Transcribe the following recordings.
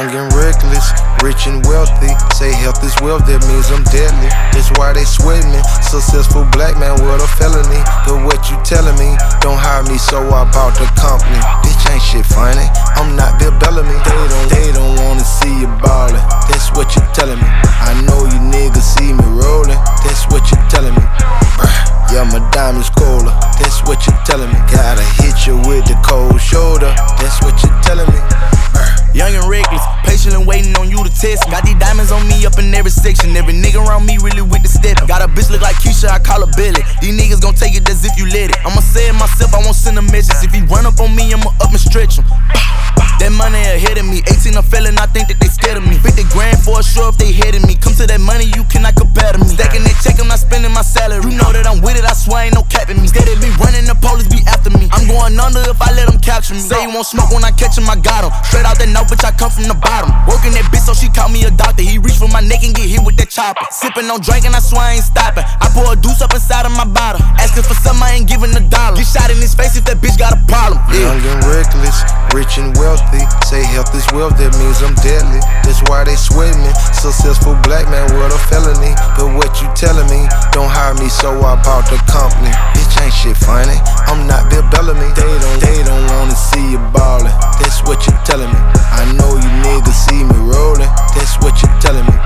Young and reckless, rich and wealthy. Say health is wealth, that means I'm deadly. That's why they sweat me. Successful black man with a felony. But what you telling me? Don't hire me, so I bought the company. Bitch ain't shit funny. I'm not Bill Bellamy. They don't wanna see you ballin'. That's what you telling me. I know you niggas see me rollin'. That's what you telling me. Yeah, my diamonds colder. That's what you telling me. Gotta hit you with the cold shoulder. That's what you telling me. Young and reckless, patiently waiting on you to test. Got these diamonds on me up in every section. Every nigga around me really with the step. Got a bitch look like Keisha, I call her Billy. These niggas gon' take it as if you let it. I'ma say it myself, I won't send a message. If he run up on me, I'ma up and stretch him. That money ahead of me. 18 a felon, I think that they scared of me. 50 grand for a show if they headed me. Come to that money, you cannot compare to me. Stacking that check, I'm not spending my salary. You know that I'm with it, I swear ain't no capping me. Steady be running, the police be after me. I'm going under if I let them capture me. Say you won't smoke when I catch him, I got him. Straight out that no, bitch, I come from the bottom. Working that bitch, so she called me a doctor. He reached for my neck and get hit with that chopper. Sipping on drink and I swear I ain't stopping. I pour a deuce up inside of my bottle. Asking for something, I ain't giving $1. Get shot in his face if that bitch got a problem. Young and reckless, rich and wealthy. Say health is wealth, that means I'm deadly. That's why they sweat me. Successful black man with a felony. But what you telling me? Don't hire me, so I bought the company. Bitch ain't shit funny. I'm not Bill Bellamy. They don't wanna see you ballin'. That's what you telling me. I know you niggas see me rollin'. That's what you telling me.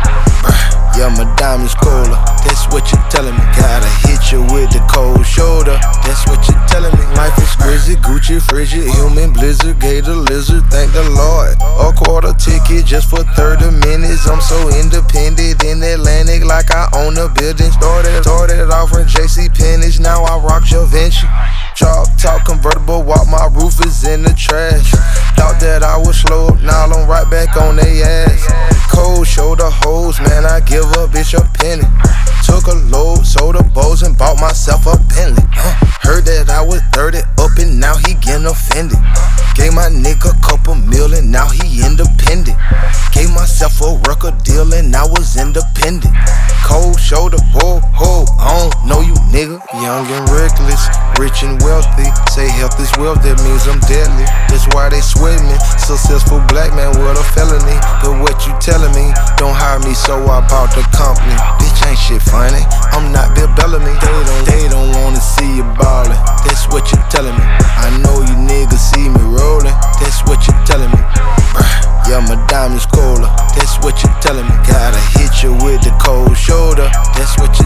Yeah, my diamonds colder. That's what you telling me. Gotta hit you with the cold shoulder. That's what you telling me. Life is exquisite, Gucci, frigid, human, blizzard, gator, lizard. Thank the Lord. A quarter ticket just for 30 minutes. I'm so independent in Atlantic, like I own a building. Started off from JC Penney's, now I rock Givenchy. Chalk talk convertible, walk, my roof is in the trash. Thought that I was slow up, now I'm right back on they ass. Cold shoulder hoes, man, I give a bitch a penny. Took a load, sold the bows and bought myself a Bentley. Heard that I was 30 up and now he getting offended. Gave my nigga a couple million, now he independent. Gave myself a record deal and I was independent. Cold shoulder, ho, I don't know you nigga. Young and reckless, rich and wealthy. Say health is wealth, that means I'm deadly. That's why they sweat me. Successful black man with a felony. But what you telling me? Don't hire me, so I bought the company. Bitch ain't shit funny. I'm not Bill Bellamy. They don't wanna see you ballin'. That's what you telling me. I know you niggas see me rollin'. That's what you telling me. Yeah, my diamonds colder. That's what you telling me. Gotta hit you with the cold shoulder. That's what you